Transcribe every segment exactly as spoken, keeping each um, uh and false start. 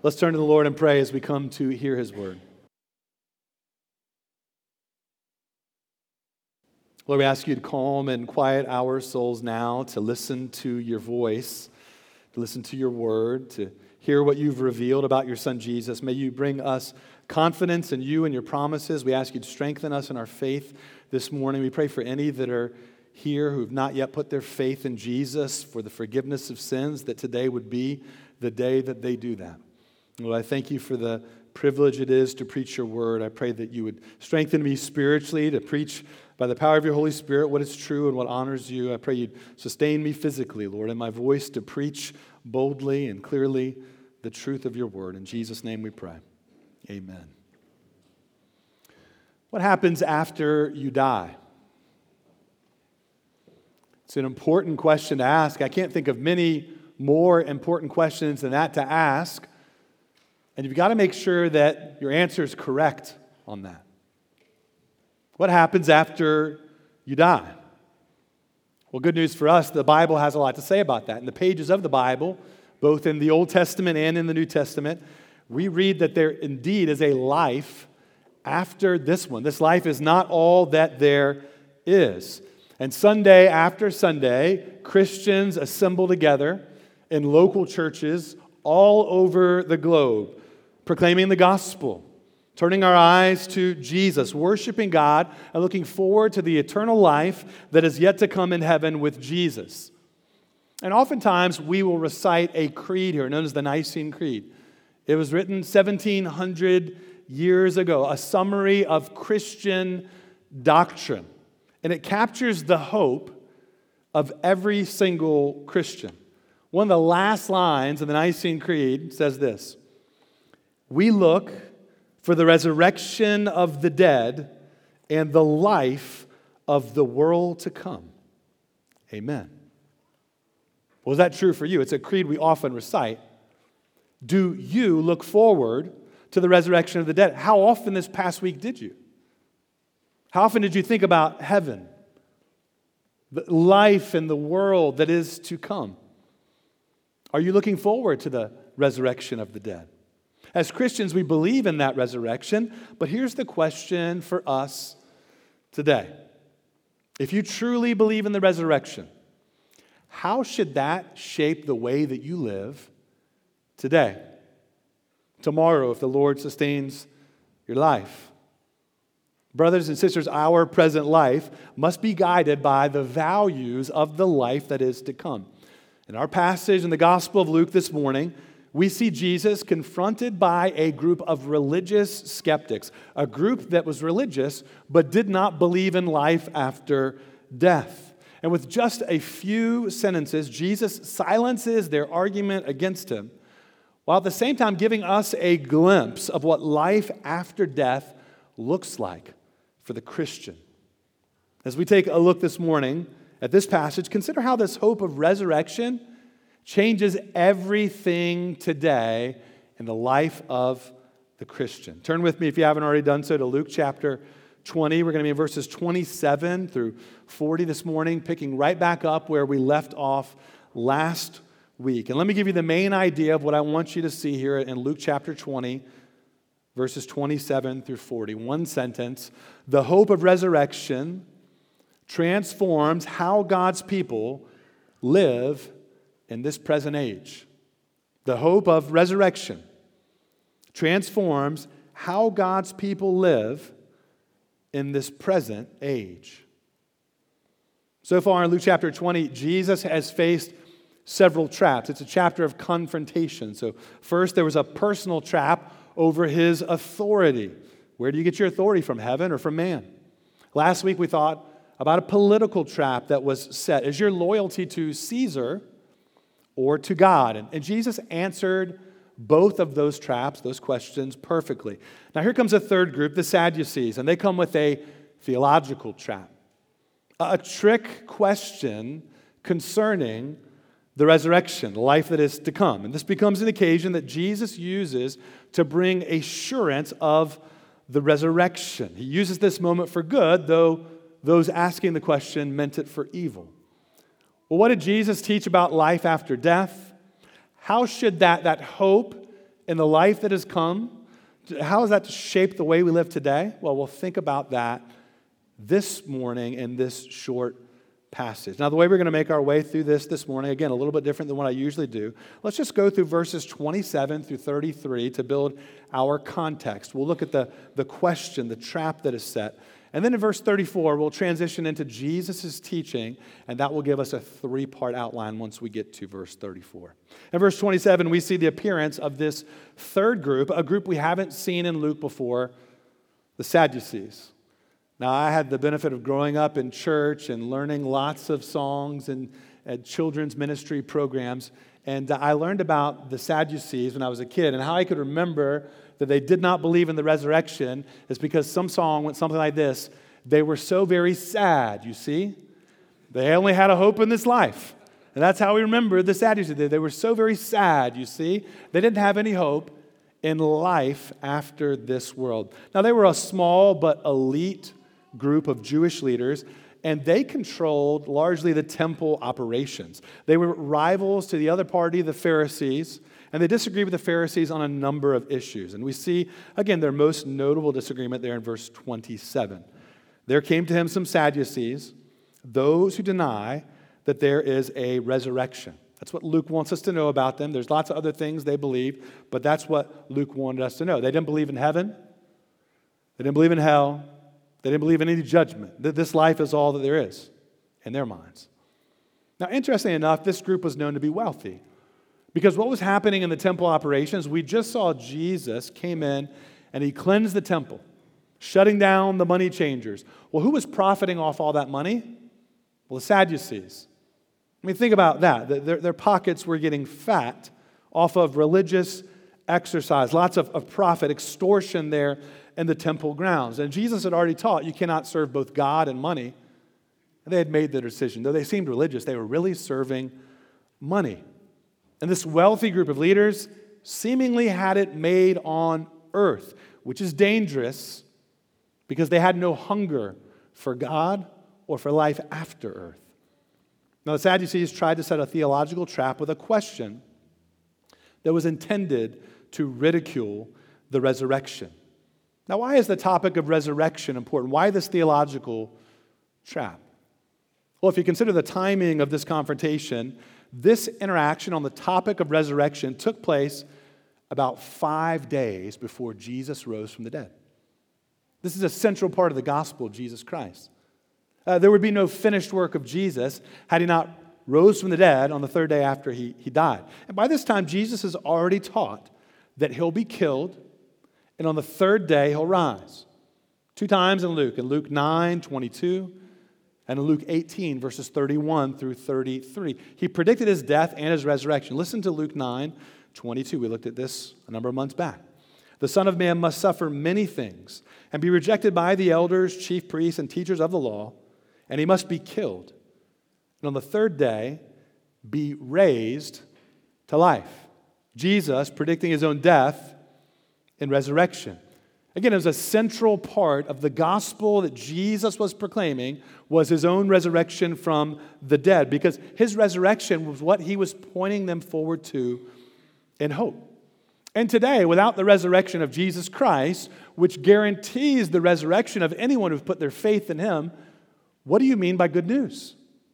Let's turn to the Lord and pray as we come to hear His word. Lord, we ask you to calm and quiet our souls now to listen to your voice, to listen to your word, to hear what you've revealed about your Son Jesus. May you bring us confidence in you and your promises. We ask you to strengthen us in our faith this morning. We pray for any that are here who have not yet put their faith in Jesus for the forgiveness of sins, that today would be the day that they do that. Lord, I thank you for the privilege it is to preach your word. I pray that you would strengthen me spiritually to preach by the power of your Holy Spirit what is true and what honors you. I pray you'd sustain me physically, Lord, in my voice to preach boldly and clearly the truth of your word. In Jesus' name we pray. Amen. What happens after you die? It's an important question to ask. I can't think of many more important questions than that to ask. And you've got to make sure that your answer is correct on that. What happens after you die? Well, good news for us, the Bible has a lot to say about that. In the pages of the Bible, both in the Old Testament and in the New Testament, we read that there indeed is a life after this one. This life is not all that there is. And Sunday after Sunday, Christians assemble together in local churches all over the globe, proclaiming the gospel, turning our eyes to Jesus, worshiping God, and looking forward to the eternal life that is yet to come in heaven with Jesus. And oftentimes we will recite a creed here known as the Nicene Creed. It was written seventeen hundred years ago, a summary of Christian doctrine. And it captures the hope of every single Christian. One of the last lines of the Nicene Creed says this: "We look for the resurrection of the dead and the life of the world to come. Amen." Well, is that true for you? It's a creed we often recite. Do you look forward to the resurrection of the dead? How often this past week did you? How often did you think about heaven, the life and the world that is to come? Are you looking forward to the resurrection of the dead? As Christians, we believe in that resurrection, but here's the question for us today. If you truly believe in the resurrection, how should that shape the way that you live today, tomorrow, if the Lord sustains your life? Brothers and sisters, our present life must be guided by the values of the life that is to come. In our passage in the Gospel of Luke this morning, we see Jesus confronted by a group of religious skeptics, a group that was religious but did not believe in life after death. And with just a few sentences, Jesus silences their argument against him, while at the same time giving us a glimpse of what life after death looks like for the Christian. As we take a look this morning at this passage, consider how this hope of resurrection changes everything today in the life of the Christian. Turn with me, if you haven't already done so, to Luke chapter twenty. We're going to be in verses twenty-seven through forty this morning, picking right back up where we left off last week. And let me give you the main idea of what I want you to see here in Luke chapter twenty, verses twenty-seven through forty. One sentence: the hope of resurrection transforms how God's people live in this present age. The hope of resurrection transforms how God's people live in this present age. So far in Luke chapter twenty, Jesus has faced several traps. It's a chapter of confrontation. So first, there was a personal trap over his authority. Where do you get your authority from, heaven or from man? Last week, we thought about a political trap that was set. Is your loyalty to Caesar or to God? And, and Jesus answered both of those traps, those questions, perfectly. Now here comes a third group, the Sadducees, and they come with a theological trap, a trick question concerning the resurrection, the life that is to come. And this becomes an occasion that Jesus uses to bring assurance of the resurrection. He uses this moment for good, though those asking the question meant it for evil. Well, what did Jesus teach about life after death? How should that, that hope in the life that has come, how is that to shape the way we live today? Well, we'll think about that this morning in this short passage. Now, the way we're going to make our way through this this morning, again, a little bit different than what I usually do. Let's just go through verses twenty-seven through thirty-three to build our context. We'll look at the, the question, the trap that is set. And then in verse thirty-four, we'll transition into Jesus' teaching, and that will give us a three-part outline once we get to verse thirty-four. In verse twenty-seven, we see the appearance of this third group, a group we haven't seen in Luke before, the Sadducees. Now, I had the benefit of growing up in church and learning lots of songs and, and children's ministry programs, and I learned about the Sadducees when I was a kid, and how I could remember that they did not believe in the resurrection is because some song went something like this: they were so very sad, you see? They only had a hope in this life. And that's how we remember the Sadducees. They were so very sad, you see? They didn't have any hope in life after this world. Now, they were a small but elite group of Jewish leaders, and they controlled largely the temple operations. They were rivals to the other party, the Pharisees, and they disagreed with the Pharisees on a number of issues. And we see, again, their most notable disagreement there in verse twenty-seven. There came to him some Sadducees, those who deny that there is a resurrection. That's what Luke wants us to know about them. There's lots of other things they believe, but that's what Luke wanted us to know. They didn't believe in heaven. They didn't believe in hell. They didn't believe in any judgment. That this life is all that there is in their minds. Now, interestingly enough, this group was known to be wealthy. Because what was happening in the temple operations, we just saw Jesus came in and he cleansed the temple, shutting down the money changers. Well, who was profiting off all that money? Well, the Sadducees. I mean, think about that. Their, their pockets were getting fat off of religious exercise, lots of, of profit, extortion there in the temple grounds. And Jesus had already taught you cannot serve both God and money. And they had made their decision. Though they seemed religious, they were really serving money. And this wealthy group of leaders seemingly had it made on earth, which is dangerous because they had no hunger for God or for life after earth. Now, the Sadducees tried to set a theological trap with a question that was intended to ridicule the resurrection. Now, why is the topic of resurrection important? Why this theological trap? Well, if you consider the timing of this confrontation, this interaction on the topic of resurrection took place about five days before Jesus rose from the dead. This is a central part of the gospel of Jesus Christ. Uh, there would be no finished work of Jesus had he not rose from the dead on the third day after he, he died. And by this time, Jesus has already taught that he'll be killed, and on the third day, he'll rise. Two times in Luke, in Luke nine twenty-two, and in Luke eighteen, verses thirty-one through thirty-three. He predicted his death and his resurrection. Listen to Luke nine twenty-two. We looked at this a number of months back. The Son of Man must suffer many things and be rejected by the elders, chief priests, and teachers of the law, and he must be killed. And on the third day, be raised to life. Jesus predicting his own death and resurrection. Again, it was a central part of the gospel that Jesus was proclaiming was his own resurrection from the dead, because his resurrection was what he was pointing them forward to in hope. And today, without the resurrection of Jesus Christ, which guarantees the resurrection of anyone who's put their faith in him, what do you mean by good news?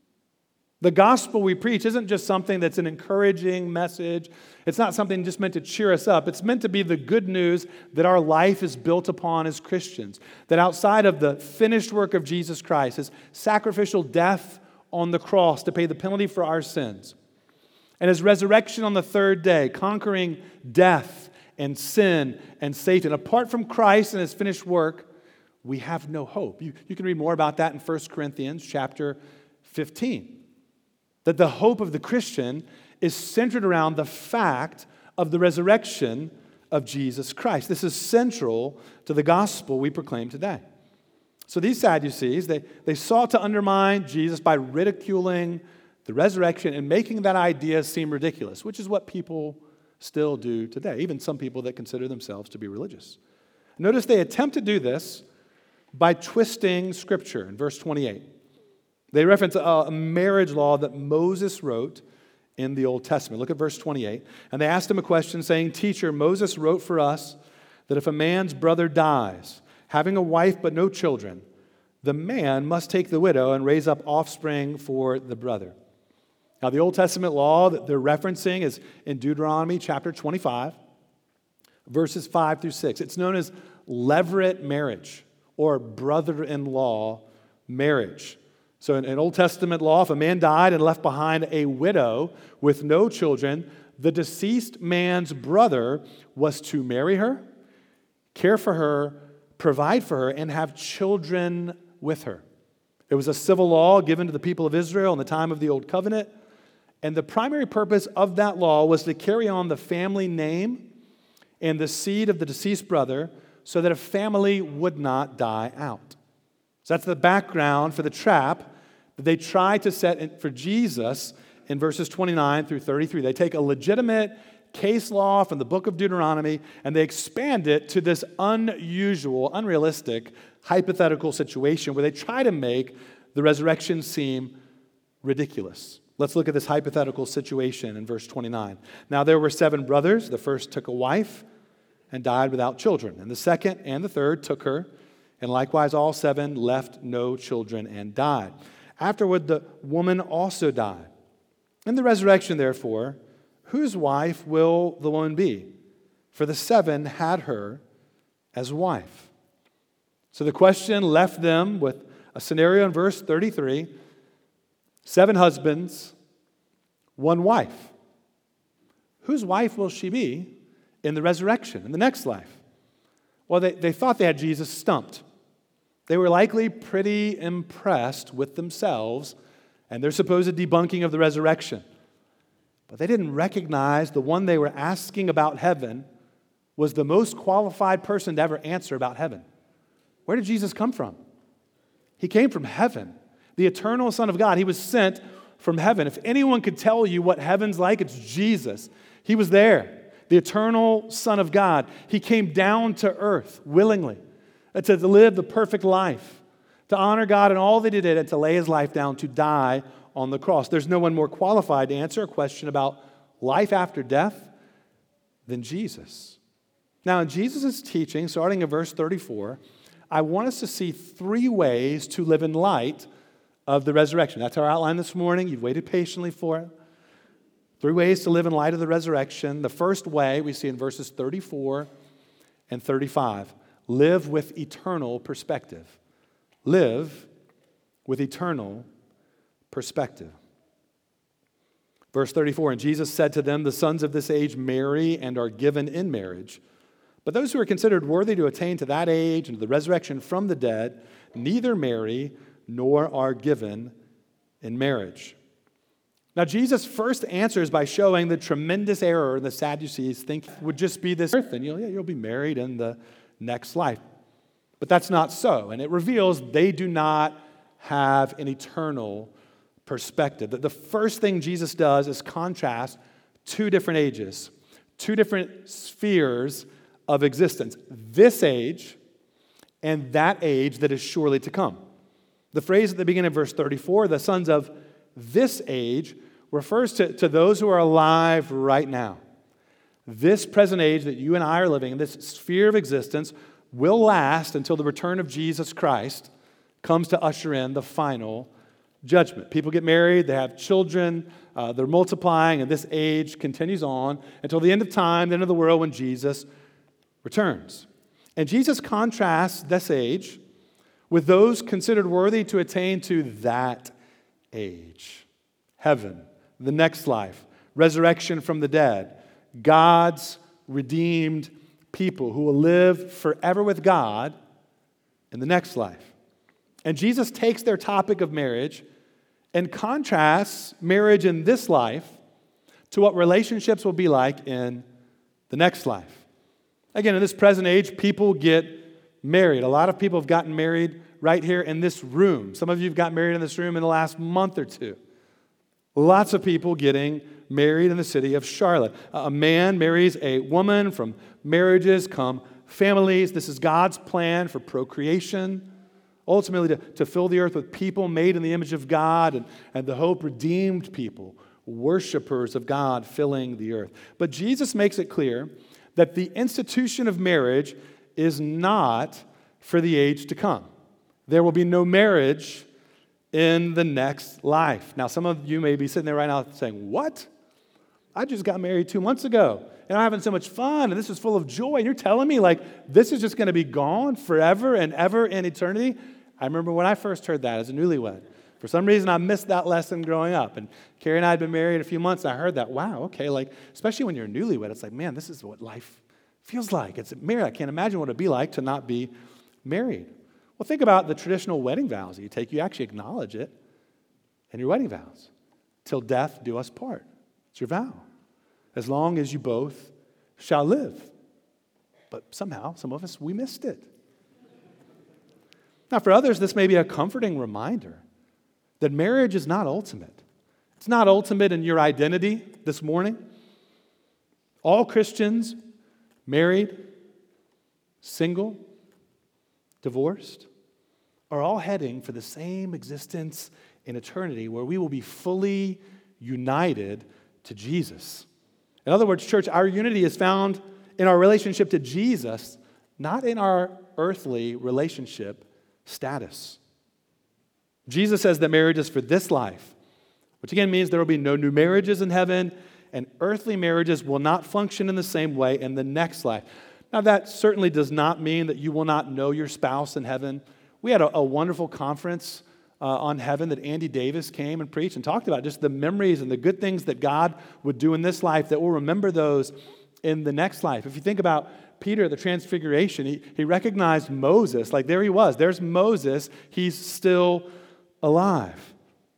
The gospel we preach isn't just something that's an encouraging message. It's not something just meant to cheer us up. It's meant to be the good news that our life is built upon as Christians. That outside of the finished work of Jesus Christ, his sacrificial death on the cross to pay the penalty for our sins, and his resurrection on the third day, conquering death and sin and Satan, apart from Christ and his finished work, we have no hope. You, you can read more about that in First Corinthians chapter fifteen. That the hope of the Christian is centered around the fact of the resurrection of Jesus Christ. This is central to the gospel we proclaim today. So these Sadducees, they, they sought to undermine Jesus by ridiculing the resurrection and making that idea seem ridiculous, which is what people still do today, even some people that consider themselves to be religious. Notice they attempt to do by twisting Scripture in verse twenty-eight. They reference a marriage law that Moses wrote in the Old Testament. Look at verse twenty-eight. And they asked him a question saying, Teacher, Moses wrote for us that if a man's brother dies, having a wife but no children, the man must take the widow and raise up offspring for the brother. Now, the Old Testament law that they're referencing is in Deuteronomy chapter twenty-five, verses five through six. It's known as levirate marriage or brother-in-law marriage. So in, in Old Testament law, if a man died and left behind a widow with no children, the deceased man's brother was to marry her, care for her, provide for her, and have children with her. It was a civil law given to the people of Israel in the time of the Old Covenant, and the primary purpose of that law was to carry on the family name and the seed of the deceased brother so that a family would not die out. So that's the background for the trap that they try to set in for Jesus in verses twenty-nine through thirty-three. They take a legitimate case law from the book of Deuteronomy and they expand it to this unusual, unrealistic, hypothetical situation where they try to make the resurrection seem ridiculous. Let's look at this hypothetical situation in verse twenty-nine. Now there were seven brothers. The first took a wife and died without children. And the second and the third took her, and likewise all seven left no children and died. Afterward, the woman also died. In the resurrection, therefore, whose wife will the woman be? For the seven had her as wife. So the question left them with a scenario in verse thirty-three. Seven husbands, one wife. Whose wife will she be in the resurrection, in the next life? Well, they, they thought they had Jesus stumped. They were likely pretty impressed with themselves and their supposed debunking of the resurrection. But they didn't recognize the one they were asking about heaven was the most qualified person to ever answer about heaven. Where did Jesus come from? He came from heaven, the eternal Son of God. He was sent from heaven. If anyone could tell you what heaven's like, it's Jesus. He was there, the eternal Son of God. He came down to earth willingly to live the perfect life, to honor God in all that he did, and to lay his life down to die on the cross. There's no one more qualified to answer a question about life after death than Jesus. Now, in Jesus' teaching, starting in verse thirty-four, I want us to see three ways to live in light of the resurrection. That's our outline this morning. You've waited patiently for it. Three ways to live in light of the resurrection. The first way we see in verses thirty-four and thirty-five. Live with eternal perspective. Live with eternal perspective. Verse thirty-four, and Jesus said to them, the sons of this age marry and are given in marriage. But those who are considered worthy to attain to that age and to the resurrection from the dead, neither marry nor are given in marriage. Now, Jesus first answers by showing the tremendous error the Sadducees think would just be this earth, and you'll, yeah, you'll be married in the next life. But that's not so, and it reveals they do not have an eternal perspective. The first thing Jesus does is contrast two different ages, two different spheres of existence. This age and that age that is surely to come. The phrase at the beginning of verse thirty-four, the sons of this age, refers to, to those who are alive right now. This present age that you and I are living in, this sphere of existence, will last until the return of Jesus Christ comes to usher in the final judgment. People get married, they have children, uh, they're multiplying, and this age continues on until the end of time, the end of the world, when Jesus returns. And Jesus contrasts this age with those considered worthy to attain to that age. Heaven, the next life, resurrection from the dead, God's redeemed people who will live forever with God in the next life. And Jesus takes their topic of marriage and contrasts marriage in this life to what relationships will be like in the next life. Again, in this present age, people get married. A lot of people have gotten married right here in this room. Some of you have got married in this room in the last month or two. Lots of people getting married in the city of Charlotte. A man marries a woman. From marriages come families. This is God's plan for procreation, ultimately to, to fill the earth with people made in the image of God and, and the hope redeemed people worshipers of God filling the earth. But Jesus makes it clear that the institution of marriage is not for the age to come. There will be no marriage in the next life. Now, some of you may be sitting there right now saying, what? I just got married two months ago, and I'm having so much fun, and this is full of joy, and you're telling me, like, this is just going to be gone forever and ever in eternity? I remember when I first heard that as a newlywed. For some reason, I missed that lesson growing up, and Carrie and I had been married a few months, and I heard that, wow, okay, like, especially when you're a newlywed, it's like, man, this is what life feels like. It's married. I can't imagine what it'd be like to not be married. Well, think about the traditional wedding vows that you take. You actually acknowledge it in your wedding vows. Till death do us part. It's your vow. As long as you both shall live. But somehow, some of us, we missed it. Now, for others, this may be a comforting reminder that marriage is not ultimate. It's not ultimate in your identity this morning. All Christians, married, single, divorced, are all heading for the same existence in eternity where we will be fully united to Jesus. In other words, church, our unity is found in our relationship to Jesus, not in our earthly relationship status. Jesus says that marriage is for this life, which again means there will be no new marriages in heaven, and earthly marriages will not function in the same way in the next life. Now, that certainly does not mean that you will not know your spouse in heaven. We had a, a wonderful conference uh, on heaven that Andy Davis came and preached and talked about just the memories and the good things that God would do in this life, that we'll remember those in the next life. If you think about Peter at the Transfiguration, he, he recognized Moses. Like, there he was. There's Moses. He's still alive.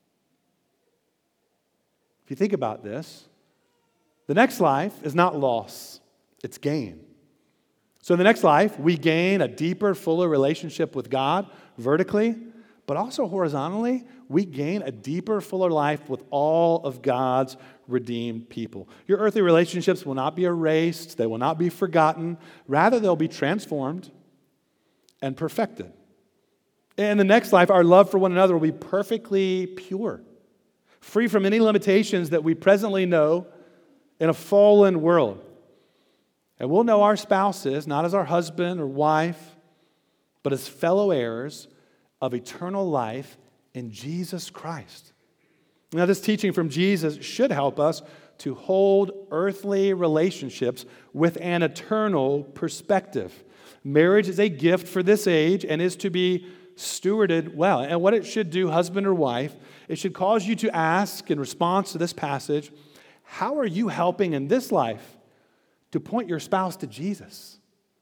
If you think about this, the next life is not loss, it's gain. So in the next life, we gain a deeper, fuller relationship with God vertically, but also horizontally, we gain a deeper, fuller life with all of God's redeemed people. Your earthly relationships will not be erased, they will not be forgotten. Rather, they'll be transformed and perfected. In the next life, our love for one another will be perfectly pure, free from any limitations that we presently know in a fallen world. And we'll know our spouses not as our husband or wife, but as fellow heirs of eternal life in Jesus Christ. Now, this teaching from Jesus should help us to hold earthly relationships with an eternal perspective. Marriage is a gift for this age and is to be stewarded well. And what it should do, husband or wife, it should cause you to ask in response to this passage, how are you helping in this life to point your spouse to Jesus?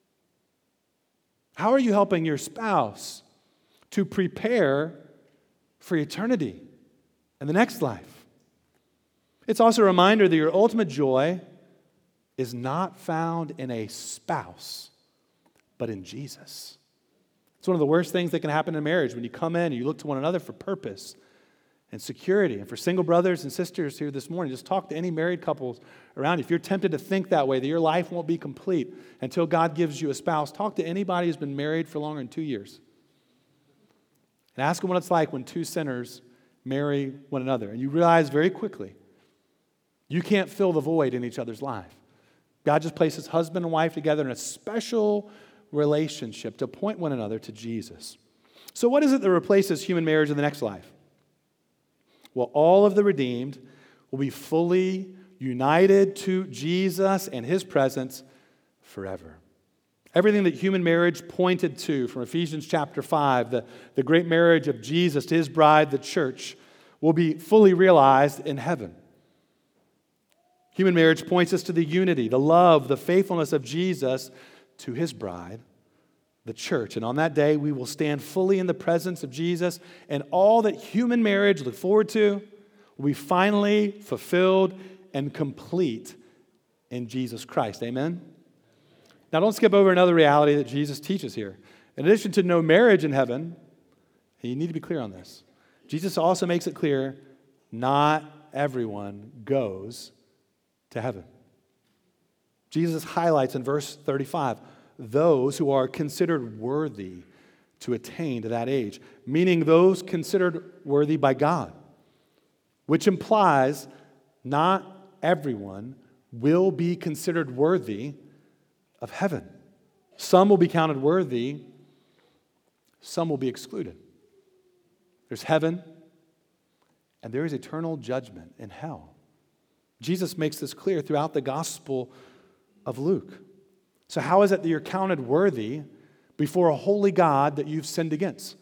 How are you helping your spouse to prepare for eternity and the next life? It's also a reminder that your ultimate joy is not found in a spouse, but in Jesus. It's one of the worst things that can happen in marriage when you come in and you look to one another for purpose and security. And for single brothers and sisters here this morning, just talk to any married couples around you. If you're tempted to think that way, that your life won't be complete until God gives you a spouse, talk to anybody who's been married for longer than two years. And ask them what it's like when two sinners marry one another. And you realize very quickly, you can't fill the void in each other's life. God just places husband and wife together in a special relationship to point one another to Jesus. So what is it that replaces human marriage in the next life? Well, all of the redeemed will be fully united to Jesus and His presence forever. Everything that human marriage pointed to from Ephesians chapter five, the, the great marriage of Jesus to His bride, the church, will be fully realized in heaven. Human marriage points us to the unity, the love, the faithfulness of Jesus to His bride, the church. And on that day, we will stand fully in the presence of Jesus, and all that human marriage look forward to will be finally fulfilled and complete in Jesus Christ. Amen? Now, don't skip over another reality that Jesus teaches here. In addition to no marriage in heaven, you need to be clear on this. Jesus also makes it clear not everyone goes to heaven. Jesus highlights in verse thirty-five those who are considered worthy to attain to that age, meaning those considered worthy by God, which implies not everyone will be considered worthy of heaven. Some will be counted worthy, some will be excluded. There's heaven, and there is eternal judgment in hell. Jesus makes this clear throughout the Gospel of Luke. So how is it that you're counted worthy before a holy God that you've sinned against?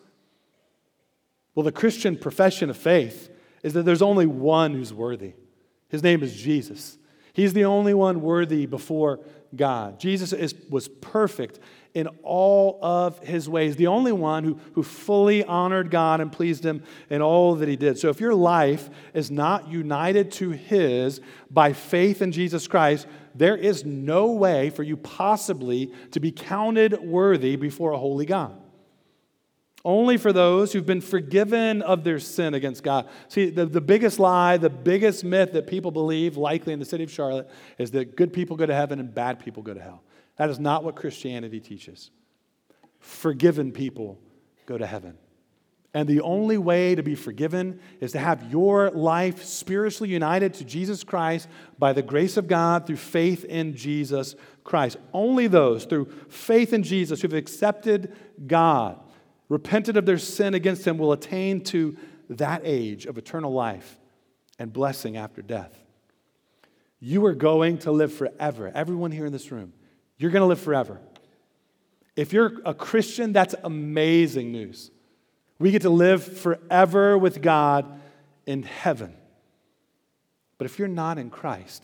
Well, the Christian profession of faith is that there's only one who's worthy. His name is Jesus. He's the only one worthy before God. Jesus is, was perfect in all of his ways, the only one who, who fully honored God and pleased him in all that he did. So if your life is not united to his by faith in Jesus Christ, there is no way for you possibly to be counted worthy before a holy God. Only for those who've been forgiven of their sin against God. See, the, the biggest lie, the biggest myth that people believe, likely in the city of Charlotte, is that good people go to heaven and bad people go to hell. That is not what Christianity teaches. Forgiven people go to heaven. And the only way to be forgiven is to have your life spiritually united to Jesus Christ by the grace of God through faith in Jesus Christ. Only those through faith in Jesus who've accepted God, repented of their sin against him, will attain to that age of eternal life and blessing after death. You are going to live forever. Everyone here in this room, you're going to live forever. If you're a Christian, that's amazing news. We get to live forever with God in heaven. But if you're not in Christ,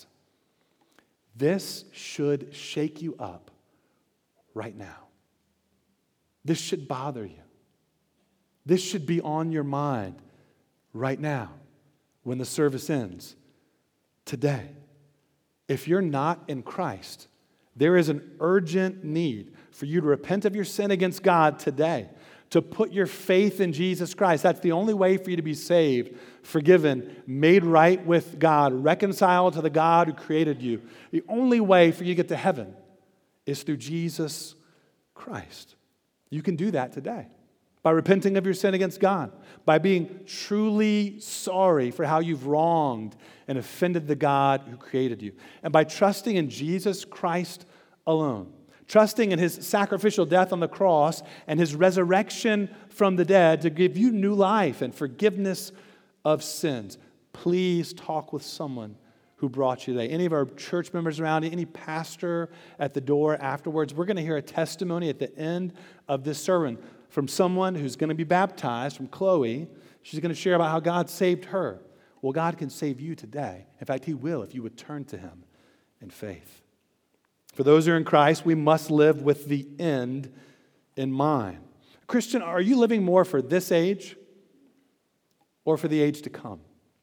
this should shake you up right now. This should bother you. This should be on your mind right now when the service ends, today. If you're not in Christ, there is an urgent need for you to repent of your sin against God today, to put your faith in Jesus Christ. That's the only way for you to be saved, forgiven, made right with God, reconciled to the God who created you. The only way for you to get to heaven is through Jesus Christ. You can do that today by repenting of your sin against God, by being truly sorry for how you've wronged and offended the God who created you, and by trusting in Jesus Christ alone, trusting in his sacrificial death on the cross and his resurrection from the dead to give you new life and forgiveness of sins. Please talk with someone who brought you today. Any of our church members around you, any pastor at the door afterwards. We're going to hear a testimony at the end of this sermon from someone who's going to be baptized, from Chloe. She's going to share about how God saved her. Well, God can save you today. In fact, he will if you would turn to him in faith. For those who are in Christ, we must live with the end in mind. Christian, are you living more for this age or for the age to come?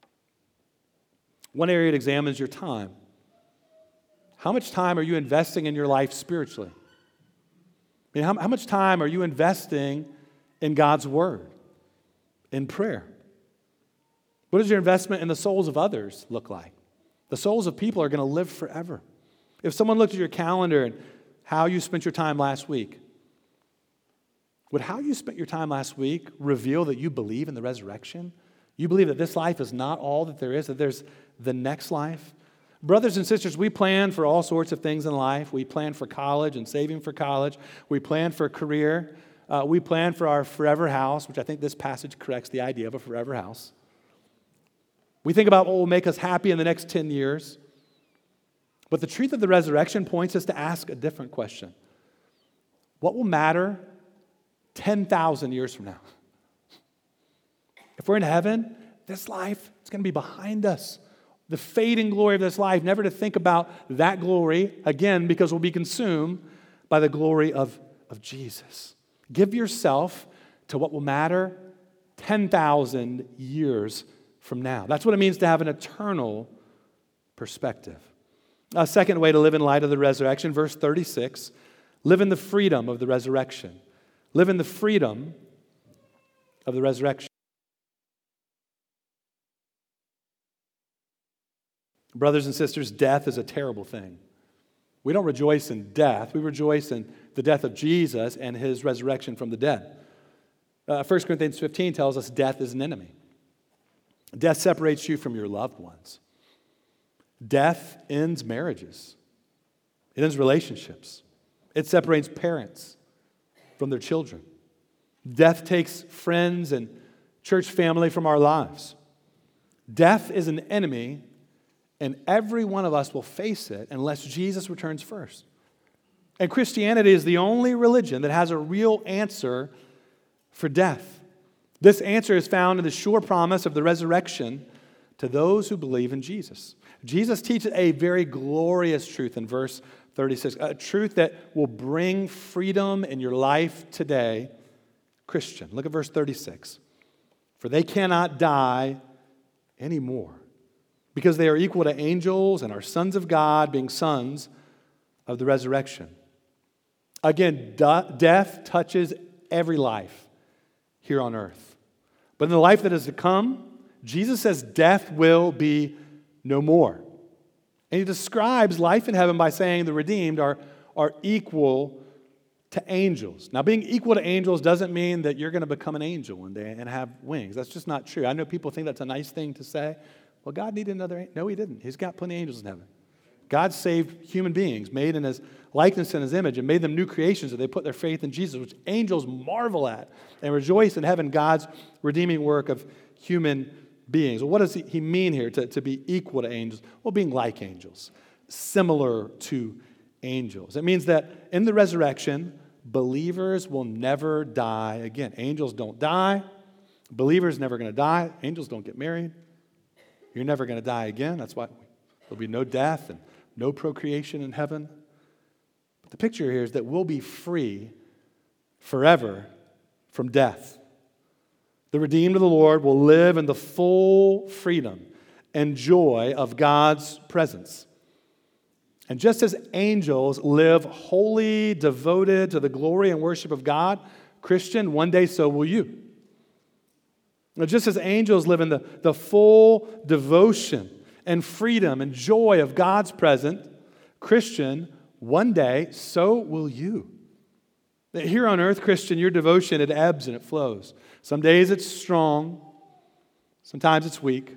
One area to examine is your time. How much time are you investing in your life spiritually? I mean, how, how much time are you investing in God's Word, in prayer? What does your investment in the souls of others look like? The souls of people are going to live forever. If someone looked at your calendar and how you spent your time last week, would how you spent your time last week reveal that you believe in the resurrection? You believe that this life is not all that there is, that there's the next life? Brothers and sisters, we plan for all sorts of things in life. We plan for college and saving for college. We plan for a career. Uh, we plan for our forever house, which I think this passage corrects the idea of a forever house. We think about what will make us happy in the next ten years. But the truth of the resurrection points us to ask a different question. What will matter ten thousand years from now? If we're in heaven, this life is going to be behind us. The fading glory of this life, never to think about that glory again because we'll be consumed by the glory of, of Jesus. Give yourself to what will matter ten thousand years from now. That's what it means to have an eternal perspective. A second way to live in light of the resurrection, verse thirty-six, live in the freedom of the resurrection. Live in the freedom of the resurrection. Brothers and sisters, death is a terrible thing. We don't rejoice in death. We rejoice in the death of Jesus and his resurrection from the dead. Uh, First Corinthians fifteen tells us death is an enemy. Death separates you from your loved ones. Death ends marriages. It ends relationships. It separates parents from their children. Death takes friends and church family from our lives. Death is an enemy, and every one of us will face it unless Jesus returns first. And Christianity is the only religion that has a real answer for death. This answer is found in the sure promise of the resurrection to those who believe in Jesus. Jesus teaches a very glorious truth in verse thirty-six, a truth that will bring freedom in your life today. Christian, look at verse thirty-six. For they cannot die anymore, because they are equal to angels and are sons of God, being sons of the resurrection. Again, de- death touches every life here on earth. But in the life that is to come, Jesus says death will be no more. And he describes life in heaven by saying the redeemed are, are equal to angels. Now, being equal to angels doesn't mean that you're going to become an angel one day and have wings. That's just not true. I know people think that's a nice thing to say. Well, God needed another angel. No, he didn't. He's got plenty of angels in heaven. God saved human beings, made in his likeness and his image, and made them new creations that they put their faith in Jesus, which angels marvel at and rejoice in heaven, God's redeeming work of human beings. Well, what does he mean here to, to be equal to angels? Well, being like angels, similar to angels. It means that in the resurrection, believers will never die again. Angels don't die. Believers never going to die. Angels don't get married. You're never going to die again. That's why there'll be no death and no procreation in heaven. But the picture here is that we'll be free forever from death. The redeemed of the Lord will live in the full freedom and joy of God's presence. And just as angels live wholly devoted to the glory and worship of God, Christian, one day so will you. Now, just as angels live in the, the full devotion and freedom and joy of God's presence, Christian, one day so will you. Here on earth, Christian, your devotion, it ebbs and it flows. Some days it's strong, sometimes it's weak.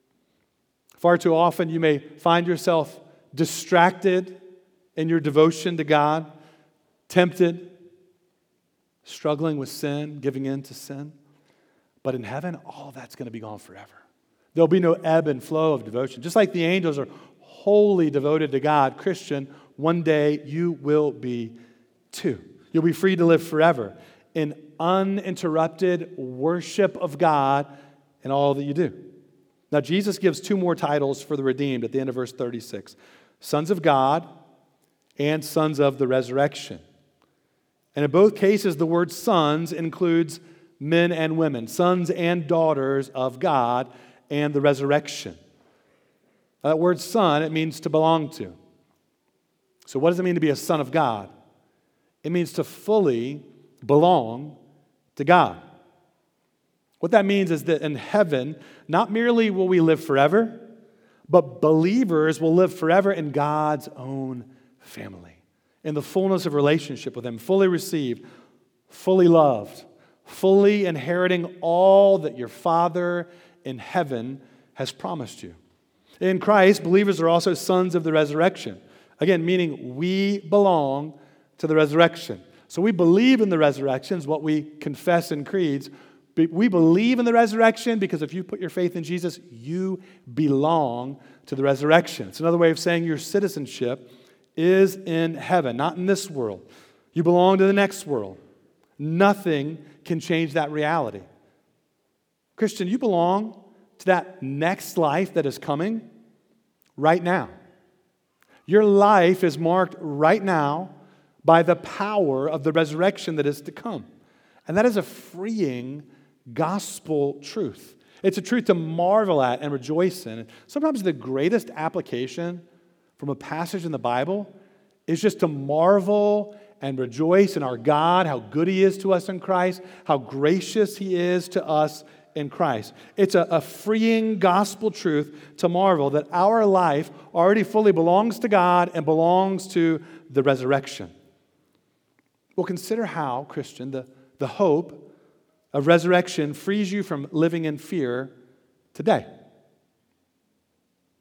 Far too often you may find yourself distracted in your devotion to God, tempted, struggling with sin, giving in to sin. But in heaven, all of that's going to be gone forever. There'll be no ebb and flow of devotion. Just like the angels are wholly devoted to God, Christian, one day you will be too. You'll be free to live forever in uninterrupted worship of God in all that you do. Now, Jesus gives two more titles for the redeemed at the end of verse thirty-six. Sons of God and sons of the resurrection. And in both cases, the word sons includes men and women, sons and daughters of God and the resurrection. That word son, it means to belong to. So what does it mean to be a son of God? It means to fully belong to God. What that means is that in heaven, not merely will we live forever, but believers will live forever in God's own family, in the fullness of relationship with Him, fully received, fully loved, fully inheriting all that your Father in heaven has promised you. In Christ, believers are also sons of the resurrection. Again, meaning we belong to the resurrection. So we believe in the resurrection, is what we confess in creeds. We believe in the resurrection because if you put your faith in Jesus, you belong to the resurrection. It's another way of saying your citizenship is in heaven, not in this world. You belong to the next world. Nothing can change that reality. Christian, you belong to that next life that is coming right now. Your life is marked right now by the power of the resurrection that is to come. And that is a freeing gospel truth. It's a truth to marvel at and rejoice in. Sometimes the greatest application from a passage in the Bible is just to marvel and rejoice in our God, how good He is to us in Christ, how gracious He is to us in Christ. It's a, a freeing gospel truth to marvel that our life already fully belongs to God and belongs to the resurrection. Well, consider how, Christian, the, the hope of resurrection frees you from living in fear today.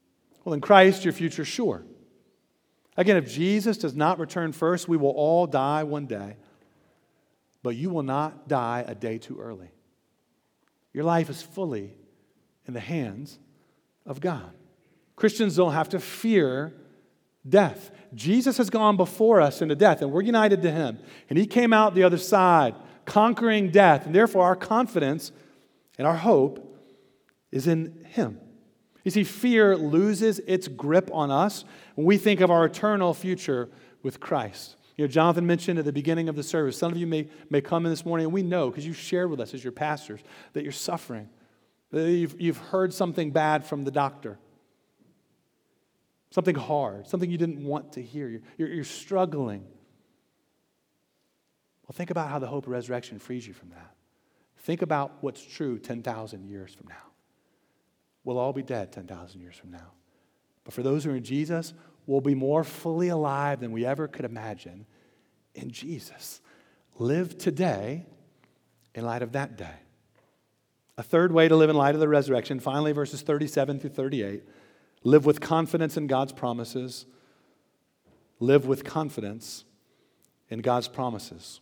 Well, in Christ, your future's sure. Again, if Jesus does not return first, we will all die one day. But you will not die a day too early. Your life is fully in the hands of God. Christians don't have to fear death. Jesus has gone before us into death, and we're united to him. And he came out the other side, conquering death. And therefore, our confidence and our hope is in him. You see, fear loses its grip on us when we think of our eternal future with Christ. You know, Jonathan mentioned at the beginning of the service, some of you may, may come in this morning, and we know, because you shared with us as your pastors, that you're suffering. That you've, you've heard something bad from the doctor. Something hard, something you didn't want to hear. You're, you're, you're struggling. Well, think about how the hope of resurrection frees you from that. Think about what's true ten thousand years from now. We'll all be dead ten thousand years from now. But for those who are in Jesus, we'll be more fully alive than we ever could imagine in Jesus. Live today in light of that day. A third way to live in light of the resurrection, finally, verses thirty-seven through thirty-eight. Live with confidence in God's promises. Live with confidence in God's promises.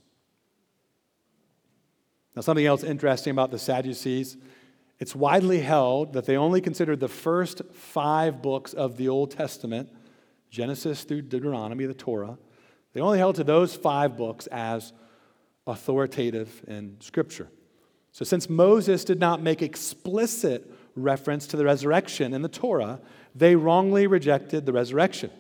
Now, something else interesting about the Sadducees, it's widely held that they only considered the first five books of the Old Testament, Genesis through Deuteronomy, the Torah, they only held to those five books as authoritative in Scripture. So since Moses did not make explicit reference to the resurrection in the Torah, they wrongly rejected the resurrection.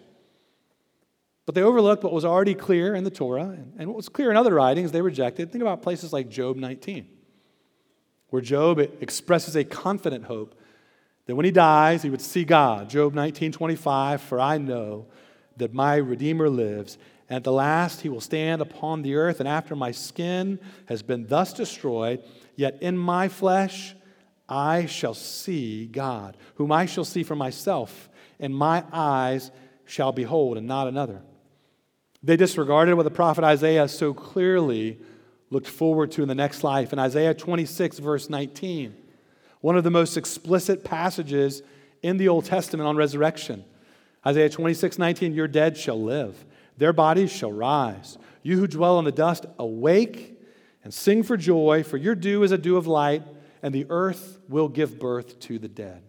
But they overlooked what was already clear in the Torah, and what was clear in other writings they rejected. Think about places like Job nineteen, where Job expresses a confident hope that when he dies, he would see God. Job nineteen twenty-five, for I know that my Redeemer lives, and at the last he will stand upon the earth, and after my skin has been thus destroyed, yet in my flesh I shall see God, whom I shall see for myself, and my eyes shall behold, and not another. They disregarded what the prophet Isaiah so clearly looked forward to in the next life. In Isaiah twenty-six, verse nineteen, one of the most explicit passages in the Old Testament on resurrection. Isaiah twenty-six, nineteen, your dead shall live, their bodies shall rise. You who dwell in the dust, awake and sing for joy, for your dew is a dew of light, and the earth will give birth to the dead.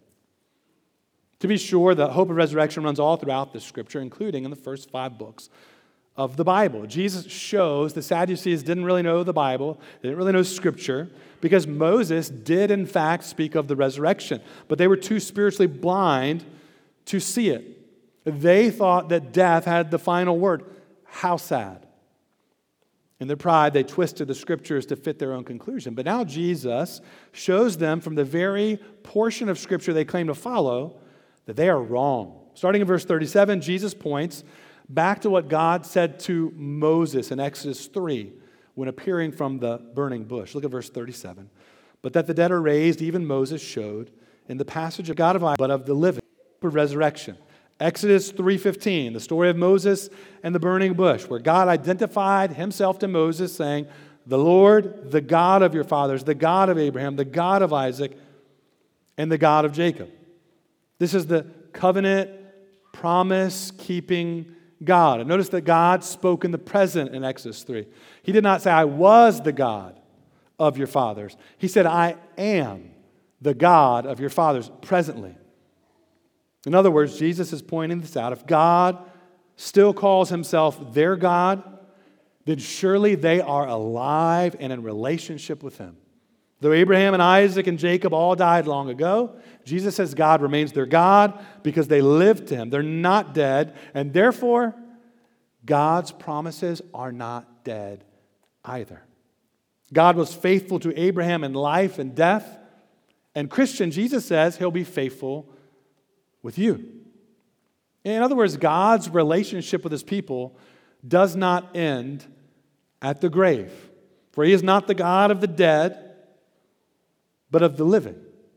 To be sure, the hope of resurrection runs all throughout the Scripture, including in the first five books of the Bible. Jesus shows the Sadducees didn't really know the Bible, they didn't really know Scripture, because Moses did in fact speak of the resurrection, but they were too spiritually blind to see it. They thought that death had the final word. How sad. In their pride, they twisted the Scriptures to fit their own conclusion. But now Jesus shows them from the very portion of Scripture they claim to follow that they are wrong. Starting in verse thirty-seven, Jesus points back to what God said to Moses in Exodus three when appearing from the burning bush. Look at verse thirty-seven. But that the dead are raised, even Moses showed in the passage of God of Isaac, but of the living, for resurrection. Exodus three fifteen, the story of Moses and the burning bush, where God identified himself to Moses, saying, the Lord, the God of your fathers, the God of Abraham, the God of Isaac, and the God of Jacob. This is the covenant, promise-keeping God. And notice that God spoke in the present in Exodus three. He did not say, I was the God of your fathers. He said, I am the God of your fathers presently. In other words, Jesus is pointing this out. If God still calls himself their God, then surely they are alive and in relationship with him. Though Abraham and Isaac and Jacob all died long ago, Jesus says God remains their God because they live to him. They're not dead, and therefore, God's promises are not dead either. God was faithful to Abraham in life and death, and Christian, Jesus says he'll be faithful with you. In other words, God's relationship with his people does not end at the grave. For he is not the God of the dead, but of the living.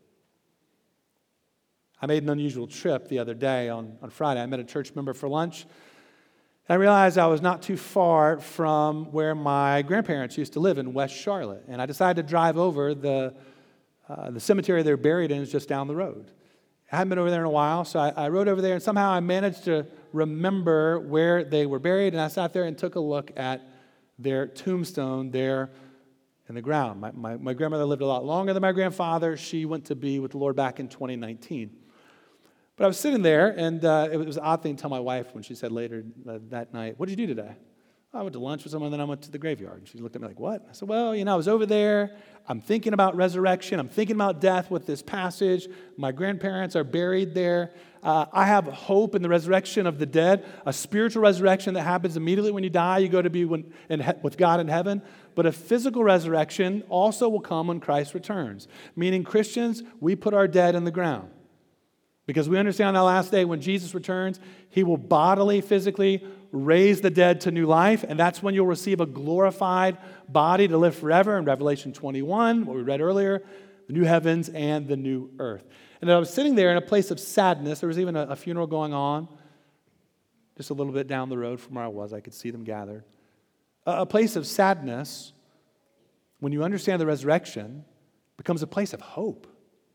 I made an unusual trip the other day on, on Friday. I met a church member for lunch. And I realized I was not too far from where my grandparents used to live in West Charlotte. And I decided to drive over. The, uh, the cemetery they're buried in is just down the road. I hadn't been over there in a while, so I, I rode over there, and somehow I managed to remember where they were buried, and I sat there and took a look at their tombstone there in the ground. My, my, my grandmother lived a lot longer than my grandfather. She went to be with the Lord back in twenty nineteen. But I was sitting there, and uh, it was an odd thing to tell my wife when she said later uh, that night, "What did you do today?" "I went to lunch with someone, then I went to the graveyard." And she looked at me like, "What?" I said, "Well, you know, I was over there. I'm thinking about resurrection. I'm thinking about death with this passage. My grandparents are buried there. Uh, I have hope in the resurrection of the dead, a spiritual resurrection that happens immediately when you die. You go to be when, in he- with God in heaven. But a physical resurrection also will come when Christ returns." Meaning, Christians, we put our dead in the ground. Because we understand on that last day when Jesus returns, he will bodily, physically raise the dead to new life, and that's when you'll receive a glorified body to live forever in Revelation twenty-one, what we read earlier, the new heavens and the new earth. And I was sitting there in a place of sadness. There was even a, a funeral going on just a little bit down the road from where I was. I could see them gathered. A, a place of sadness, when you understand the resurrection, becomes a place of hope.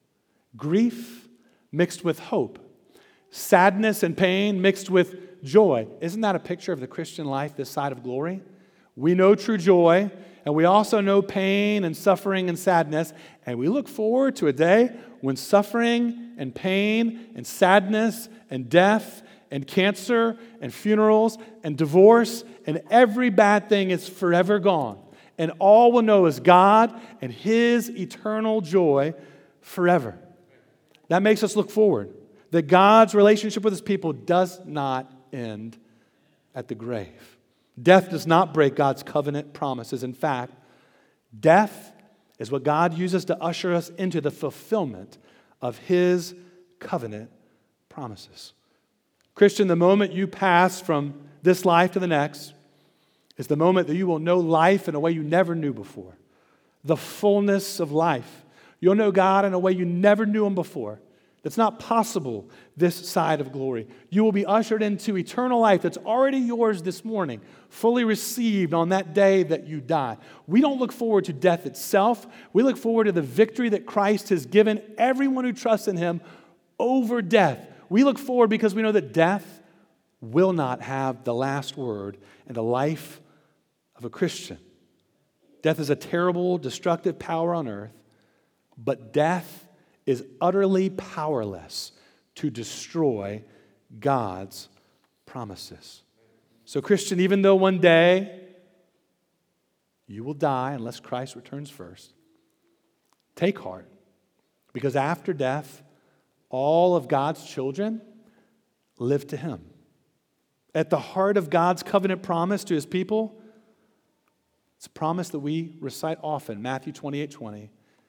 Grief mixed with hope. Sadness and pain mixed with joy. Isn't that a picture of the Christian life this side of glory? We know true joy, and we also know pain and suffering and sadness, and we look forward to a day when suffering and pain and sadness and death and cancer and funerals and divorce and every bad thing is forever gone. And all we'll know is God and his eternal joy forever. That makes us look forward. That God's relationship with his people does not end at the grave. Death does not break God's covenant promises. In fact, death is what God uses to usher us into the fulfillment of his covenant promises. Christian, the moment you pass from this life to the next is the moment that you will know life in a way you never knew before. The fullness of life. You'll know God in a way you never knew him before. That's not possible this side of glory. You will be ushered into eternal life that's already yours this morning, fully received on that day that you die. We don't look forward to death itself. We look forward to the victory that Christ has given everyone who trusts in him over death. We look forward because we know that death will not have the last word in the life of a Christian. Death is a terrible, destructive power on earth, but death is utterly powerless to destroy God's promises. So, Christian, even though one day you will die unless Christ returns first, take heart, because after death, all of God's children live to him. At the heart of God's covenant promise to his people, it's a promise that we recite often, Matthew twenty-eight twenty.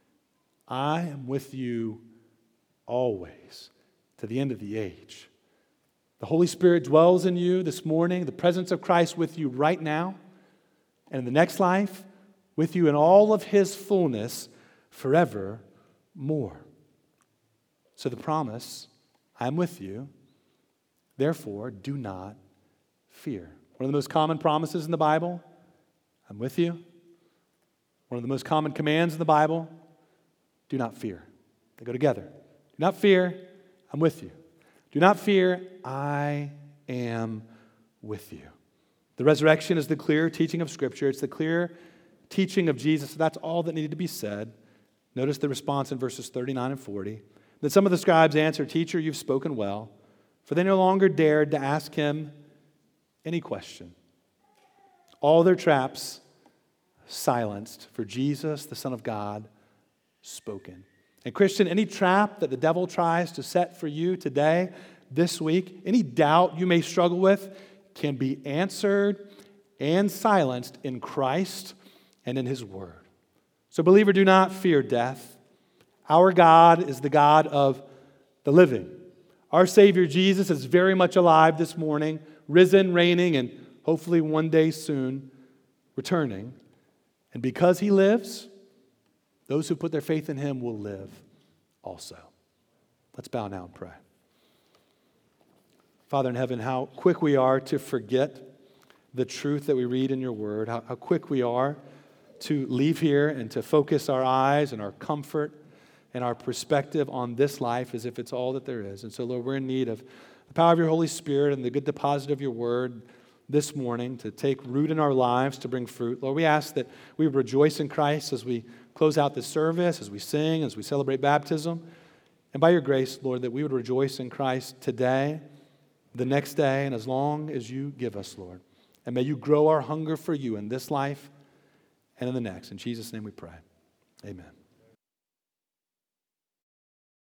I am with you always to the end of the age. The Holy Spirit dwells in you this morning, the presence of Christ with you right now, and in the next life, with you in all of his fullness forevermore. So the promise, I am with you, therefore do not fear. One of the most common promises in the Bible, I'm with you. One of the most common commands in the Bible, do not fear. They go together. Do not fear, I'm with you. Do not fear, I am with you. The resurrection is the clear teaching of Scripture. It's the clear teaching of Jesus. So that's all that needed to be said. Notice the response in verses thirty-nine and forty. Then some of the scribes answered, Teacher, you've spoken well, for they no longer dared to ask him any question. All their traps silenced, for Jesus, the Son of God, spoken. And Christian, any trap that the devil tries to set for you today, this week, any doubt you may struggle with can be answered and silenced in Christ and in his word. So believer, do not fear death. Our God is the God of the living. Our Savior Jesus is very much alive this morning, risen, reigning, and hopefully one day soon returning. And because he lives, those who put their faith in him will live also. Let's bow now and pray. Father in heaven, how quick we are to forget the truth that we read in your word, how, how quick we are to leave here and to focus our eyes and our comfort and our perspective on this life as if it's all that there is. And so, Lord, we're in need of the power of your Holy Spirit and the good deposit of your word this morning to take root in our lives, to bring fruit. Lord, we ask that we would rejoice in Christ as we close out this service, as we sing, as we celebrate baptism. And by your grace, Lord, that we would rejoice in Christ today, the next day, and as long as you give us, Lord. And may you grow our hunger for you in this life and in the next. In Jesus' name we pray. Amen.